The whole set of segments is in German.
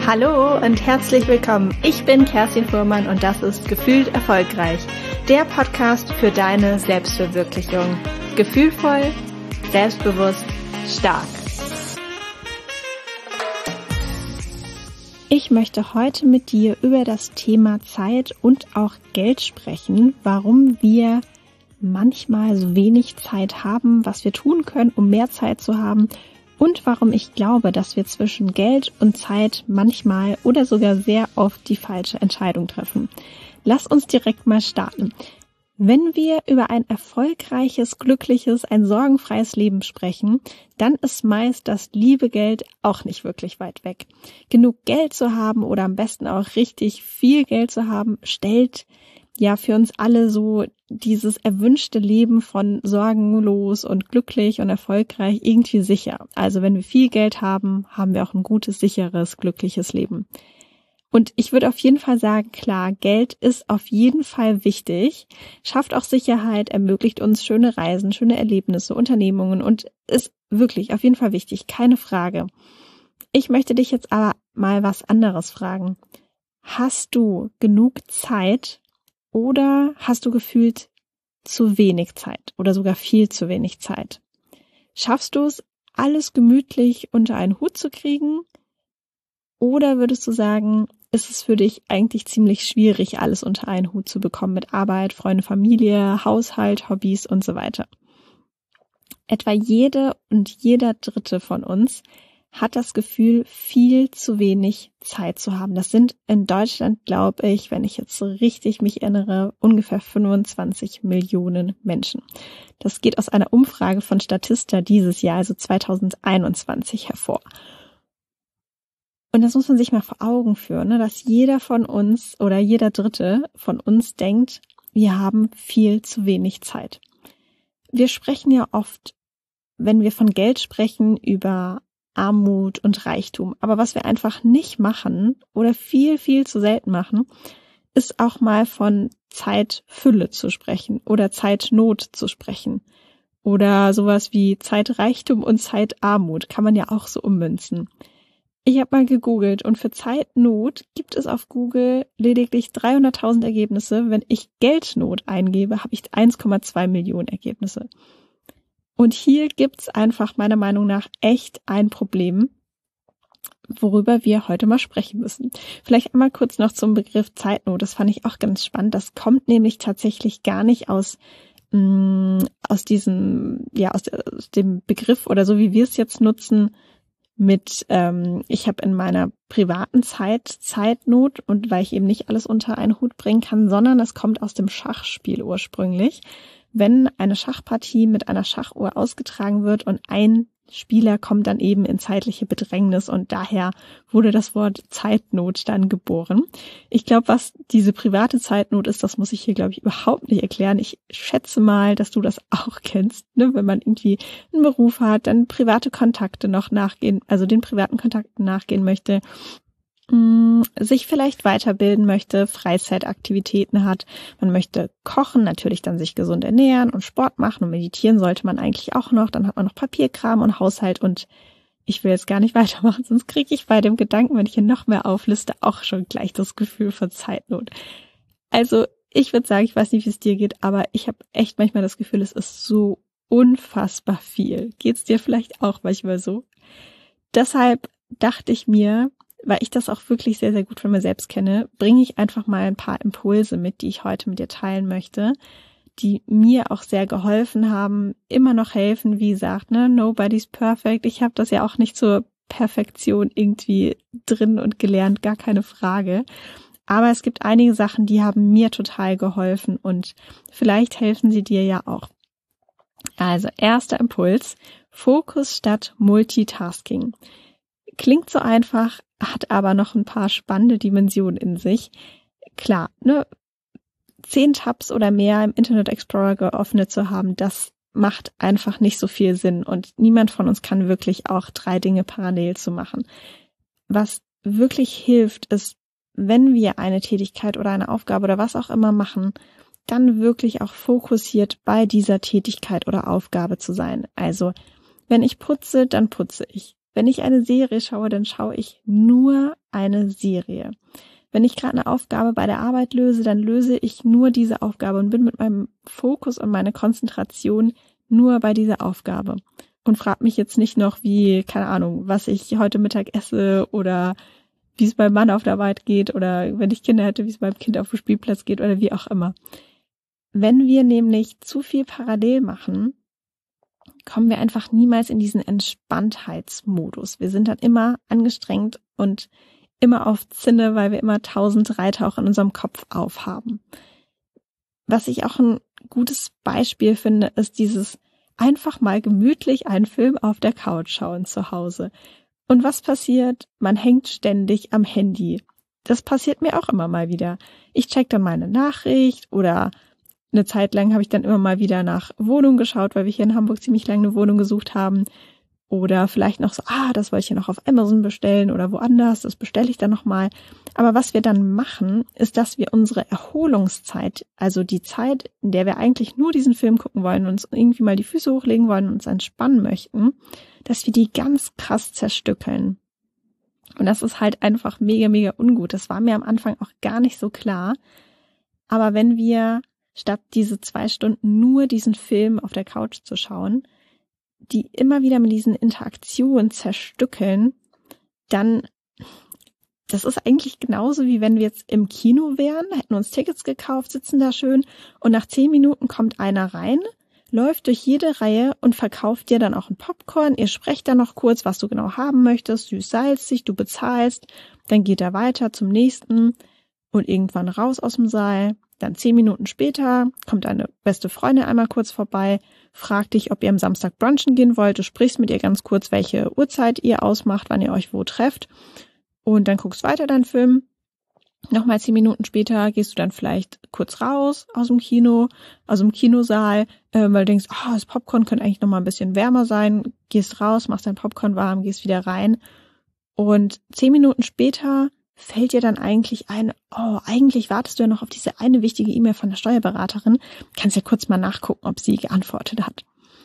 Hallo und herzlich willkommen. Ich bin Kerstin Fuhrmann und das ist Gefühlt Erfolgreich, der Podcast für deine Selbstverwirklichung. Gefühlvoll, selbstbewusst, stark. Ich möchte heute mit dir über das Thema Zeit und auch Geld sprechen, warum wir manchmal so wenig Zeit haben, was wir tun können, um mehr Zeit zu haben und warum ich glaube, dass wir zwischen Geld und Zeit manchmal oder sogar sehr oft die falsche Entscheidung treffen. Lass uns direkt mal starten. Wenn wir über ein erfolgreiches, glückliches, ein sorgenfreies Leben sprechen, dann ist meist das liebe Geld auch nicht wirklich weit weg. Genug Geld zu haben oder am besten auch richtig viel Geld zu haben, stellt ja für uns alle so dieses erwünschte Leben von sorgenlos und glücklich und erfolgreich irgendwie sicher. Also wenn wir viel Geld haben, haben wir auch ein gutes, sicheres, glückliches Leben. Und ich würde auf jeden Fall sagen, klar, Geld ist auf jeden Fall wichtig, schafft auch Sicherheit, ermöglicht uns schöne Reisen, schöne Erlebnisse, Unternehmungen und ist wirklich auf jeden Fall wichtig, keine Frage. Ich möchte dich jetzt aber mal was anderes fragen. Hast du genug Zeit oder hast du gefühlt zu wenig Zeit oder sogar viel zu wenig Zeit? Schaffst du es, alles gemütlich unter einen Hut zu kriegen? Oder würdest du sagen, ist es für dich eigentlich ziemlich schwierig, alles unter einen Hut zu bekommen mit Arbeit, Freunde, Familie, Haushalt, Hobbys und so weiter? Etwa jede und jeder Dritte von uns hat das Gefühl, viel zu wenig Zeit zu haben. Das sind in Deutschland, glaube ich, wenn ich jetzt so richtig mich erinnere, ungefähr 25 Millionen Menschen. Das geht aus einer Umfrage von Statista dieses Jahr, also 2021, hervor. Und das muss man sich mal vor Augen führen, ne, dass jeder von uns oder jeder Dritte von uns denkt, wir haben viel zu wenig Zeit. Wir sprechen ja oft, wenn wir von Geld sprechen, über Armut und Reichtum. Aber was wir einfach nicht machen oder viel, viel zu selten machen, ist auch mal von Zeitfülle zu sprechen oder Zeitnot zu sprechen. Oder sowas wie Zeitreichtum und Zeitarmut kann man ja auch so ummünzen. Ich habe mal gegoogelt und für Zeitnot gibt es auf Google lediglich 300.000 Ergebnisse. Wenn ich Geldnot eingebe, habe ich 1,2 Millionen Ergebnisse. Und hier gibt's einfach meiner Meinung nach echt ein Problem, worüber wir heute mal sprechen müssen. Vielleicht einmal kurz noch zum Begriff Zeitnot. Das fand ich auch ganz spannend. Das kommt nämlich tatsächlich gar nicht aus dem Begriff oder so, wie wir es jetzt nutzen, mit ich habe in meiner privaten Zeit Zeitnot und weil ich eben nicht alles unter einen Hut bringen kann, sondern es kommt aus dem Schachspiel ursprünglich. Wenn eine Schachpartie mit einer Schachuhr ausgetragen wird und ein Spieler kommt dann eben in zeitliche Bedrängnis und daher wurde das Wort Zeitnot dann geboren. Ich glaube, was diese private Zeitnot ist, das muss ich hier, glaube ich, überhaupt nicht erklären. Ich schätze mal, dass du das auch kennst, ne? Wenn man irgendwie einen Beruf hat, dann private Kontakte noch nachgehen, also den privaten Kontakten nachgehen möchte, sich vielleicht weiterbilden möchte, Freizeitaktivitäten hat, man möchte kochen, natürlich dann sich gesund ernähren und Sport machen und meditieren sollte man eigentlich auch noch, dann hat man noch Papierkram und Haushalt und ich will jetzt gar nicht weitermachen, sonst kriege ich bei dem Gedanken, wenn ich hier noch mehr aufliste, auch schon gleich das Gefühl von Zeitnot. Also ich würde sagen, ich weiß nicht, wie es dir geht, aber ich habe echt manchmal das Gefühl, es ist so unfassbar viel. Geht's dir vielleicht auch manchmal so? Deshalb dachte ich mir, weil ich das auch wirklich sehr, sehr gut von mir selbst kenne, bringe ich einfach mal ein paar Impulse mit, die ich heute mit dir teilen möchte, die mir auch sehr geholfen haben, immer noch helfen, wie gesagt, ne, nobody's perfect. Ich habe das ja auch nicht zur Perfektion irgendwie drin und gelernt, gar keine Frage. Aber es gibt einige Sachen, die haben mir total geholfen und vielleicht helfen sie dir ja auch. Also, erster Impuls, Fokus statt Multitasking. Klingt so einfach, hat aber noch ein paar spannende Dimensionen in sich. Klar, ne, 10 Tabs oder mehr im Internet Explorer geöffnet zu haben, das macht einfach nicht so viel Sinn und niemand von uns kann wirklich auch 3 Dinge parallel zu machen. Was wirklich hilft, ist, wenn wir eine Tätigkeit oder eine Aufgabe oder was auch immer machen, dann wirklich auch fokussiert bei dieser Tätigkeit oder Aufgabe zu sein. Also, wenn ich putze, dann putze ich. Wenn ich eine Serie schaue, dann schaue ich nur eine Serie. Wenn ich gerade eine Aufgabe bei der Arbeit löse, dann löse ich nur diese Aufgabe und bin mit meinem Fokus und meiner Konzentration nur bei dieser Aufgabe. Und frage mich jetzt nicht noch, wie, keine Ahnung, was ich heute Mittag esse oder wie es beim Mann auf der Arbeit geht oder wenn ich Kinder hätte, wie es beim Kind auf dem Spielplatz geht oder wie auch immer. Wenn wir nämlich zu viel parallel machen, kommen wir einfach niemals in diesen Entspanntheitsmodus. Wir sind dann immer angestrengt und immer auf Zinne, weil wir immer 1000 Reiter auch in unserem Kopf aufhaben. Was ich auch ein gutes Beispiel finde, ist dieses einfach mal gemütlich einen Film auf der Couch schauen zu Hause. Und was passiert? Man hängt ständig am Handy. Das passiert mir auch immer mal wieder. Ich check dann meine Nachricht oder eine Zeit lang habe ich dann immer mal wieder nach Wohnungen geschaut, weil wir hier in Hamburg ziemlich lange eine Wohnung gesucht haben. Oder vielleicht noch so, das wollte ich ja noch auf Amazon bestellen oder woanders, das bestelle ich dann nochmal. Aber was wir dann machen, ist, dass wir unsere Erholungszeit, also die Zeit, in der wir eigentlich nur diesen Film gucken wollen, uns irgendwie mal die Füße hochlegen wollen und uns entspannen möchten, dass wir die ganz krass zerstückeln. Und das ist halt einfach mega, mega ungut. Das war mir am Anfang auch gar nicht so klar. Aber wenn wir statt diese 2 Stunden nur diesen Film auf der Couch zu schauen, die immer wieder mit diesen Interaktionen zerstückeln, dann, das ist eigentlich genauso, wie wenn wir jetzt im Kino wären, hätten uns Tickets gekauft, sitzen da schön und nach 10 Minuten kommt einer rein, läuft durch jede Reihe und verkauft dir dann auch ein Popcorn, ihr sprecht dann noch kurz, was du genau haben möchtest, süß-salzig, du bezahlst, dann geht er weiter zum nächsten und irgendwann raus aus dem Saal. Dann 10 Minuten später kommt deine beste Freundin einmal kurz vorbei, fragt dich, ob ihr am Samstag brunchen gehen wollt. Du sprichst mit ihr ganz kurz, welche Uhrzeit ihr ausmacht, wann ihr euch wo trefft. Und dann guckst weiter deinen Film. Nochmal 10 Minuten später gehst du dann vielleicht kurz raus aus dem Kino, aus dem Kinosaal, weil du denkst, das Popcorn könnte eigentlich nochmal ein bisschen wärmer sein. Gehst raus, machst dein Popcorn warm, gehst wieder rein. Und 10 Minuten später fällt dir dann eigentlich ein, eigentlich wartest du ja noch auf diese eine wichtige E-Mail von der Steuerberaterin, kannst ja kurz mal nachgucken, ob sie geantwortet hat.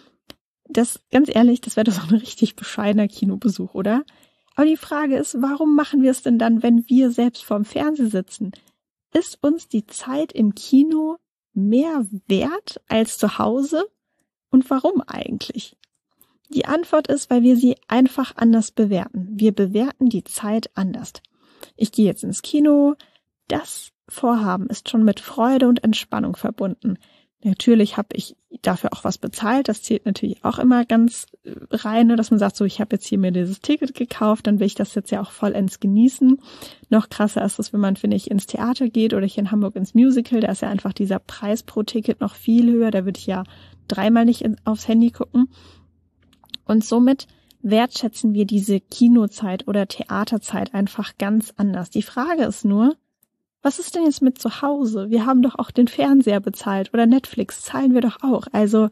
Das, ganz ehrlich, das wäre doch so ein richtig bescheidener Kinobesuch, oder? Aber die Frage ist, warum machen wir es denn dann, wenn wir selbst vorm Fernseher sitzen? Ist uns die Zeit im Kino mehr wert als zu Hause? Und warum eigentlich? Die Antwort ist, weil wir sie einfach anders bewerten. Wir bewerten die Zeit anders. Ich gehe jetzt ins Kino. Das Vorhaben ist schon mit Freude und Entspannung verbunden. Natürlich habe ich dafür auch was bezahlt. Das zählt natürlich auch immer ganz rein, dass man sagt, so, ich habe jetzt hier mir dieses Ticket gekauft, dann will ich das jetzt ja auch vollends genießen. Noch krasser ist es, wenn man, finde ich, ins Theater geht oder hier in Hamburg ins Musical. Da ist ja einfach dieser Preis pro Ticket noch viel höher. Da würde ich ja 3-mal nicht aufs Handy gucken. Und somit wertschätzen wir diese Kinozeit oder Theaterzeit einfach ganz anders. Die Frage ist nur, was ist denn jetzt mit zu Hause? Wir haben doch auch den Fernseher bezahlt oder Netflix zahlen wir doch auch. Also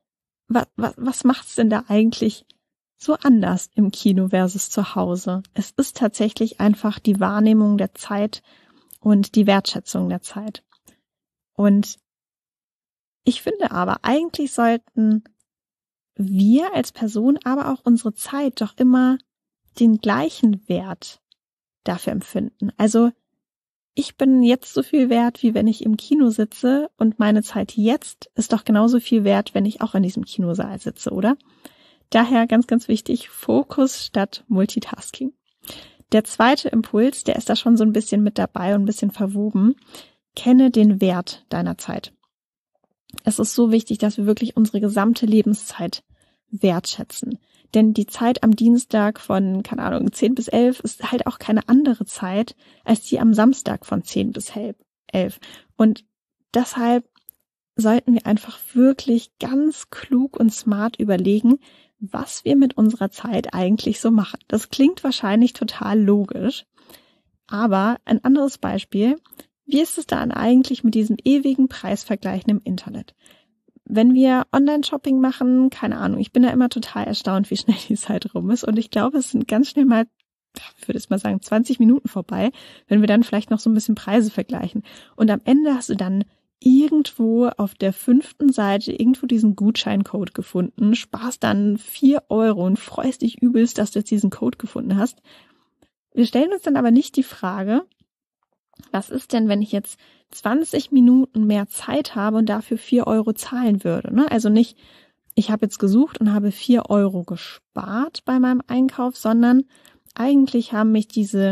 was macht's denn da eigentlich so anders im Kino versus zu Hause? Es ist tatsächlich einfach die Wahrnehmung der Zeit und die Wertschätzung der Zeit. Und ich finde aber, eigentlich sollten wir als Person, aber auch unsere Zeit doch immer den gleichen Wert dafür empfinden. Also ich bin jetzt so viel wert, wie wenn ich im Kino sitze und meine Zeit jetzt ist doch genauso viel wert, wenn ich auch in diesem Kinosaal sitze, oder? Daher ganz, ganz wichtig, Fokus statt Multitasking. Der zweite Impuls, der ist da schon so ein bisschen mit dabei und ein bisschen verwoben. Kenne den Wert deiner Zeit. Es ist so wichtig, dass wir wirklich unsere gesamte Lebenszeit wertschätzen. Denn die Zeit am Dienstag von, 10 bis 11 ist halt auch keine andere Zeit als die am Samstag von 10 bis 11. Und deshalb sollten wir einfach wirklich ganz klug und smart überlegen, was wir mit unserer Zeit eigentlich so machen. Das klingt wahrscheinlich total logisch, aber ein anderes Beispiel: Wie ist es dann eigentlich mit diesem ewigen Preisvergleichen im Internet? Wenn wir Online-Shopping machen, ich bin da immer total erstaunt, wie schnell die Zeit rum ist. Und ich glaube, es sind ganz schnell mal, ich würde jetzt mal sagen, 20 Minuten vorbei, wenn wir dann vielleicht noch so ein bisschen Preise vergleichen. Und am Ende hast du dann irgendwo auf der 5. Seite irgendwo diesen Gutscheincode gefunden, sparst dann 4 Euro und freust dich übelst, dass du jetzt diesen Code gefunden hast. Wir stellen uns dann aber nicht die Frage, was ist denn, wenn ich jetzt 20 Minuten mehr Zeit habe und dafür 4 Euro zahlen würde? Ne? Also nicht, ich habe jetzt gesucht und habe 4 Euro gespart bei meinem Einkauf, sondern eigentlich haben mich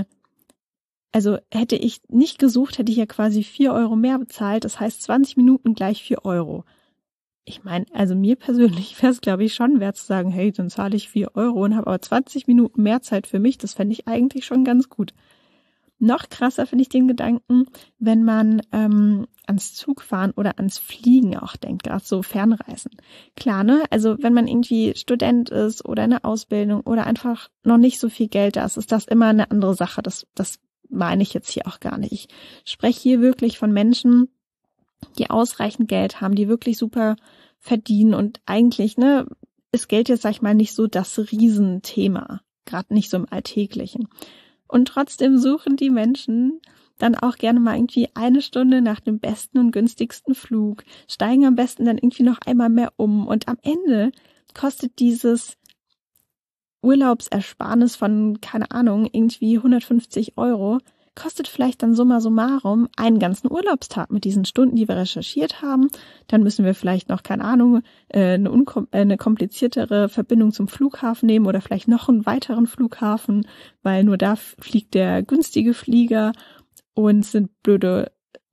also hätte ich nicht gesucht, hätte ich ja quasi 4 Euro mehr bezahlt. Das heißt 20 Minuten gleich 4 Euro. Ich meine, also mir persönlich wäre es, glaube ich, schon wert zu sagen, hey, dann zahle ich 4 Euro und habe aber 20 Minuten mehr Zeit für mich. Das fände ich eigentlich schon ganz gut. Noch krasser finde ich den Gedanken, wenn man ans Zugfahren oder ans Fliegen auch denkt, gerade so Fernreisen. Klar, ne? Also wenn man irgendwie Student ist oder in der Ausbildung oder einfach noch nicht so viel Geld da ist das immer eine andere Sache. Das meine ich jetzt hier auch gar nicht. Ich spreche hier wirklich von Menschen, die ausreichend Geld haben, die wirklich super verdienen und eigentlich, ne, ist Geld jetzt, sag ich mal, nicht so das Riesenthema, gerade nicht so im Alltäglichen. Und trotzdem suchen die Menschen dann auch gerne mal irgendwie 1 Stunde nach dem besten und günstigsten Flug, steigen am besten dann irgendwie noch einmal mehr um und am Ende kostet dieses Urlaubsersparnis von, keine Ahnung, irgendwie 150 Euro, kostet vielleicht dann summa summarum einen ganzen Urlaubstag mit diesen Stunden, die wir recherchiert haben. Dann müssen wir vielleicht noch, keine Ahnung, eine kompliziertere Verbindung zum Flughafen nehmen oder vielleicht noch einen weiteren Flughafen, weil nur da fliegt der günstige Flieger und sind blöde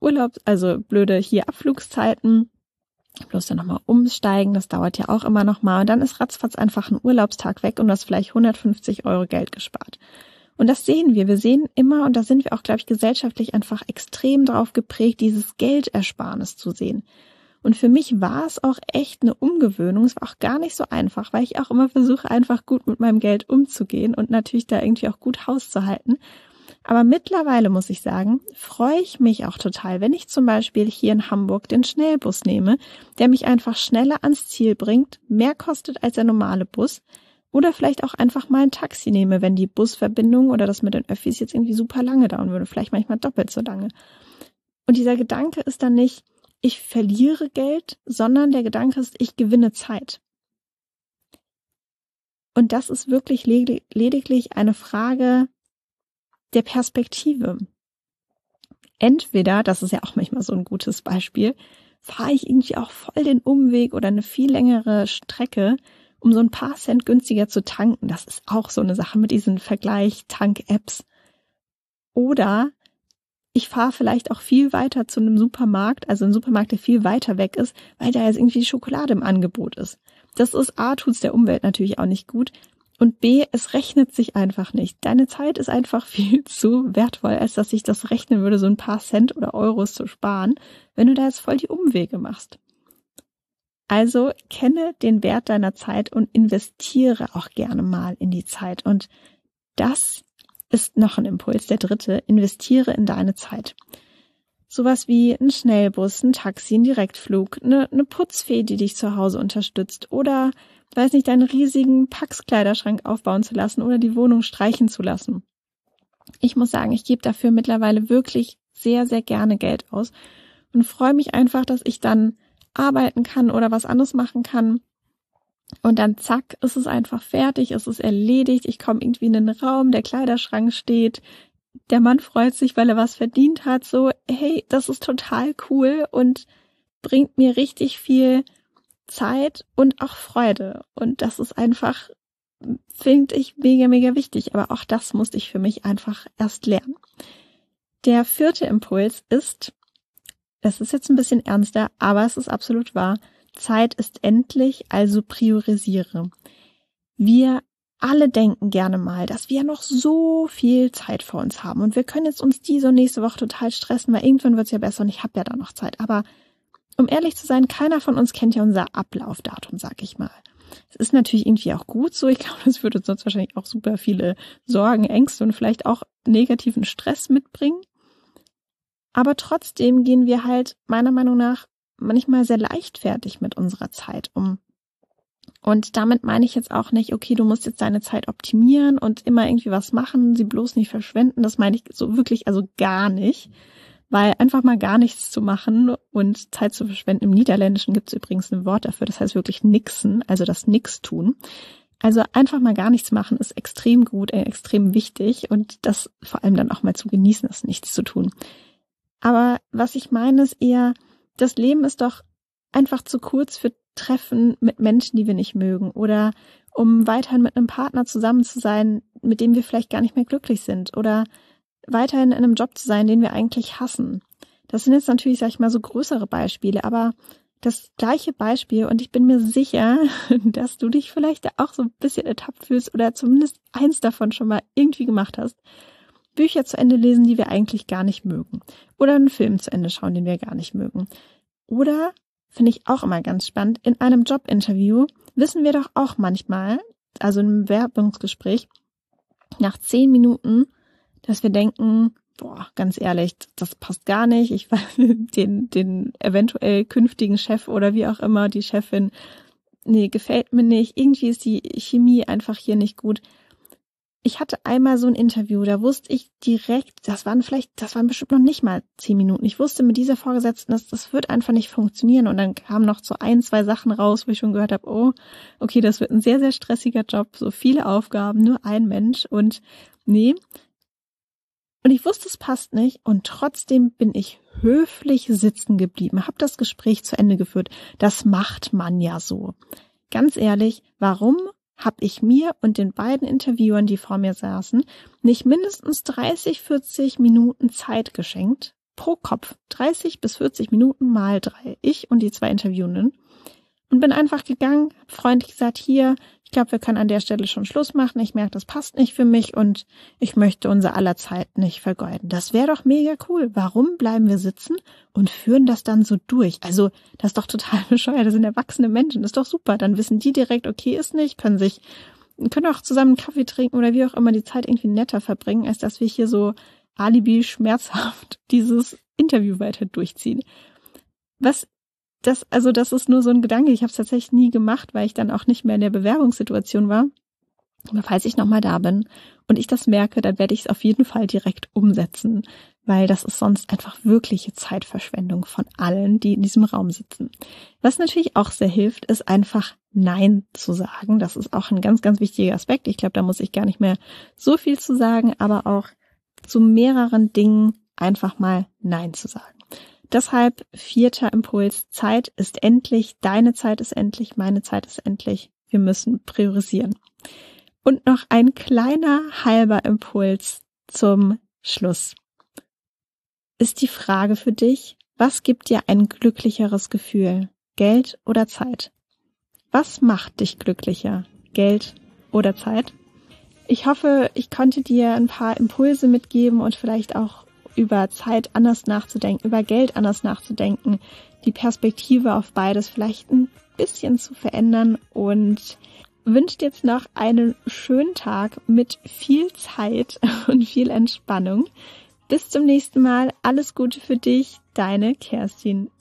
blöde hier Abflugszeiten. Bloß dann nochmal umsteigen, das dauert ja auch immer nochmal. Und dann ist ratzfatz einfach ein Urlaubstag weg und du hast vielleicht 150 Euro Geld gespart. Und das sehen wir. Wir sehen immer, und da sind wir auch, glaube ich, gesellschaftlich einfach extrem drauf geprägt, dieses Geldersparnis zu sehen. Und für mich war es auch echt eine Umgewöhnung. Es war auch gar nicht so einfach, weil ich auch immer versuche, einfach gut mit meinem Geld umzugehen und natürlich da irgendwie auch gut Haus zu halten. Aber mittlerweile muss ich sagen, freue ich mich auch total, wenn ich zum Beispiel hier in Hamburg den Schnellbus nehme, der mich einfach schneller ans Ziel bringt, mehr kostet als der normale Bus, oder vielleicht auch einfach mal ein Taxi nehme, wenn die Busverbindung oder das mit den Öffis jetzt irgendwie super lange dauern würde, vielleicht manchmal doppelt so lange. Und dieser Gedanke ist dann nicht, ich verliere Geld, sondern der Gedanke ist, ich gewinne Zeit. Und das ist wirklich lediglich eine Frage der Perspektive. Entweder, das ist ja auch manchmal so ein gutes Beispiel, fahre ich irgendwie auch voll den Umweg oder eine viel längere Strecke, um so ein paar Cent günstiger zu tanken. Das ist auch so eine Sache mit diesen Vergleich-Tank-Apps. Oder ich fahre vielleicht auch viel weiter zu einem Supermarkt, also ein Supermarkt, der viel weiter weg ist, weil da jetzt irgendwie Schokolade im Angebot ist. Das ist A, tut's der Umwelt natürlich auch nicht gut. Und B, es rechnet sich einfach nicht. Deine Zeit ist einfach viel zu wertvoll, als dass sich das rechnen würde, so ein paar Cent oder Euros zu sparen, wenn du da jetzt voll die Umwege machst. Also kenne den Wert deiner Zeit und investiere auch gerne mal in die Zeit. Und das ist noch ein Impuls, der 3. Investiere in deine Zeit. Sowas wie ein Schnellbus, ein Taxi, ein Direktflug, eine Putzfee, die dich zu Hause unterstützt oder, weiß nicht, deinen riesigen Pax-Kleiderschrank aufbauen zu lassen oder die Wohnung streichen zu lassen. Ich muss sagen, ich gebe dafür mittlerweile wirklich sehr, sehr gerne Geld aus und freue mich einfach, dass ich dann arbeiten kann oder was anderes machen kann. Und dann zack, ist es einfach fertig, ist es erledigt, ich komme irgendwie in den Raum, der Kleiderschrank steht, der Mann freut sich, weil er was verdient hat, so, hey, das ist total cool und bringt mir richtig viel Zeit und auch Freude. Und das ist einfach, finde ich, mega, mega wichtig. Aber auch das musste ich für mich einfach erst lernen. Der 4. Impuls ist, das ist jetzt ein bisschen ernster, aber es ist absolut wahr, Zeit ist endlich, also priorisiere. Wir alle denken gerne mal, dass wir noch so viel Zeit vor uns haben und wir können jetzt uns diese und nächste Woche total stressen, weil irgendwann wird es ja besser und ich habe ja da noch Zeit. Aber um ehrlich zu sein, keiner von uns kennt ja unser Ablaufdatum, sag ich mal. Es ist natürlich irgendwie auch gut so. Ich glaube, das würde uns sonst wahrscheinlich auch super viele Sorgen, Ängste und vielleicht auch negativen Stress mitbringen. Aber trotzdem gehen wir halt meiner Meinung nach manchmal sehr leichtfertig mit unserer Zeit um. Und damit meine ich jetzt auch nicht, okay, du musst jetzt deine Zeit optimieren und immer irgendwie was machen, sie bloß nicht verschwenden. Das meine ich so wirklich, also gar nicht. Weil einfach mal gar nichts zu machen und Zeit zu verschwenden, im Niederländischen gibt es übrigens ein Wort dafür, das heißt wirklich nixen, also das Nix tun. Also einfach mal gar nichts machen ist extrem gut, extrem wichtig und das vor allem dann auch mal zu genießen, ist nichts zu tun. Aber was ich meine ist eher, das Leben ist doch einfach zu kurz für Treffen mit Menschen, die wir nicht mögen oder um weiterhin mit einem Partner zusammen zu sein, mit dem wir vielleicht gar nicht mehr glücklich sind oder weiterhin in einem Job zu sein, den wir eigentlich hassen. Das sind jetzt natürlich, sag ich mal, so größere Beispiele, aber das gleiche Beispiel und ich bin mir sicher, dass du dich vielleicht auch so ein bisschen ertappt fühlst oder zumindest eins davon schon mal irgendwie gemacht hast. Bücher zu Ende lesen, die wir eigentlich gar nicht mögen. Oder einen Film zu Ende schauen, den wir gar nicht mögen. Oder, finde ich auch immer ganz spannend, in einem Jobinterview wissen wir doch auch manchmal, also in einem Bewerbungsgespräch, nach 10 Minuten, dass wir denken, boah, ganz ehrlich, das passt gar nicht. Ich weiß, den eventuell künftigen Chef oder wie auch immer, die Chefin, nee, gefällt mir nicht. Irgendwie ist die Chemie einfach hier nicht gut. Ich hatte einmal so ein Interview, da wusste ich direkt, das waren bestimmt noch nicht mal 10 Minuten. Ich wusste mit dieser Vorgesetzten, das wird einfach nicht funktionieren. Und dann kamen noch so 1, 2 Sachen raus, wo ich schon gehört habe, oh, okay, das wird ein sehr, sehr stressiger Job, so viele Aufgaben, nur ein Mensch und nee. Und ich wusste, es passt nicht und trotzdem bin ich höflich sitzen geblieben, habe das Gespräch zu Ende geführt. Das macht man ja so. Ganz ehrlich, warum habe ich mir und den beiden Interviewern, die vor mir saßen, nicht mindestens 30, 40 Minuten Zeit geschenkt? Pro Kopf. 30 bis 40 Minuten mal 3. Ich und die 2 Interviewenden. Und bin einfach gegangen, hab freundlich gesagt, hier, ich glaube, wir können an der Stelle schon Schluss machen. Ich merke, das passt nicht für mich und ich möchte unser aller Zeit nicht vergeuden. Das wäre doch mega cool. Warum bleiben wir sitzen und führen das dann so durch? Also, das ist doch total bescheuert. Das sind erwachsene Menschen. Das ist doch super. Dann wissen die direkt, okay, ist nicht, können auch zusammen einen Kaffee trinken oder wie auch immer die Zeit irgendwie netter verbringen, als dass wir hier so alibi-schmerzhaft dieses Interview weiter durchziehen. Das ist nur so ein Gedanke. Ich habe es tatsächlich nie gemacht, weil ich dann auch nicht mehr in der Bewerbungssituation war. Aber falls ich nochmal da bin und ich das merke, dann werde ich es auf jeden Fall direkt umsetzen, weil das ist sonst einfach wirkliche Zeitverschwendung von allen, die in diesem Raum sitzen. Was natürlich auch sehr hilft, ist einfach Nein zu sagen. Das ist auch ein ganz, ganz wichtiger Aspekt. Ich glaube, da muss ich gar nicht mehr so viel zu sagen, aber auch zu mehreren Dingen einfach mal Nein zu sagen. Deshalb 4. Impuls, Zeit ist endlich, deine Zeit ist endlich, meine Zeit ist endlich. Wir müssen priorisieren. Und noch ein kleiner halber Impuls zum Schluss. Ist die Frage für dich, was gibt dir ein glücklicheres Gefühl? Geld oder Zeit? Was macht dich glücklicher? Geld oder Zeit? Ich hoffe, ich konnte dir ein paar Impulse mitgeben und vielleicht auch über Zeit anders nachzudenken, über Geld anders nachzudenken, die Perspektive auf beides vielleicht ein bisschen zu verändern und wünsche dir jetzt noch einen schönen Tag mit viel Zeit und viel Entspannung. Bis zum nächsten Mal. Alles Gute für dich, deine Kerstin.